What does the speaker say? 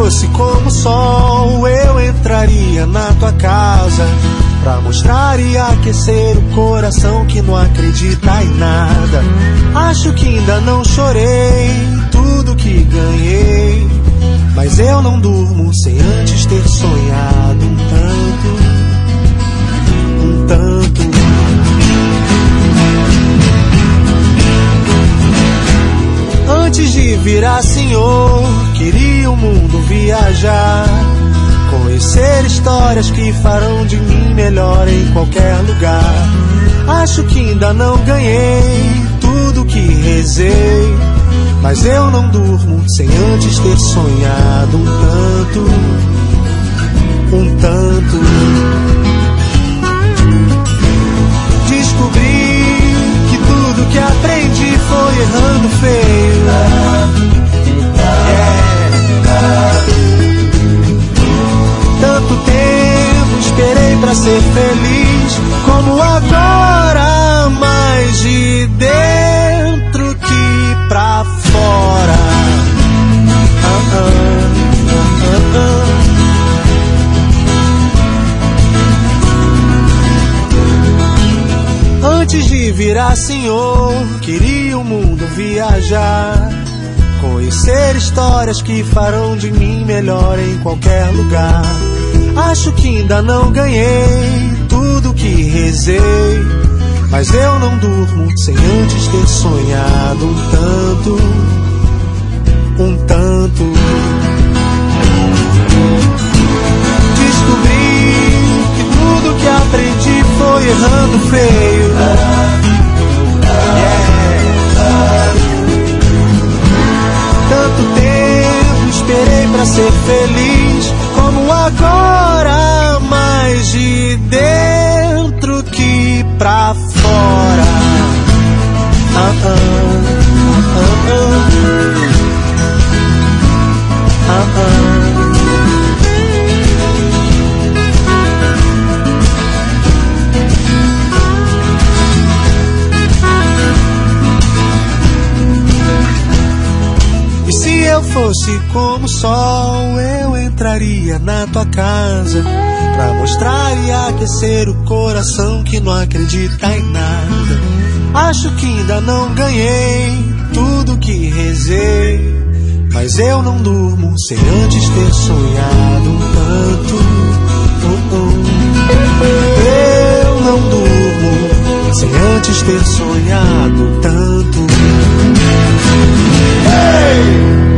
fosse como o sol, eu entraria na tua casa pra mostrar e aquecer o coração que não acredita em nada. Acho que ainda não chorei tudo que ganhei, mas eu não durmo sem antes ter sonhado um tanto. Antes de virar senhor, queria o mundo viajar, conhecer histórias que farão de mim melhor em qualquer lugar. Acho que ainda não ganhei tudo que rezei, mas eu não durmo sem antes ter sonhado um tanto. Descobri que tudo que aprendi foi errando feio. Tanto tempo esperei pra ser feliz, como agora, mais de dentro que pra fora. Antes de virar senhor, queria o mundo viajar, conhecer histórias que farão de mim melhor em qualquer lugar. Acho que ainda não ganhei tudo que rezei, mas eu não durmo sem antes ter sonhado um tanto. Descobri que tudo que aprendi foi errando feio. Tanto tempo esperei pra ser feliz, como agora, mais de dentro que pra fora. E se eu fosse como o sol, eu entraria na tua casa pra mostrar e aquecer o coração que não acredita em nada. Acho que ainda não ganhei tudo que rezei, mas eu não durmo sem antes ter sonhado um tanto. Eu não durmo sem antes ter sonhado tanto. Hey!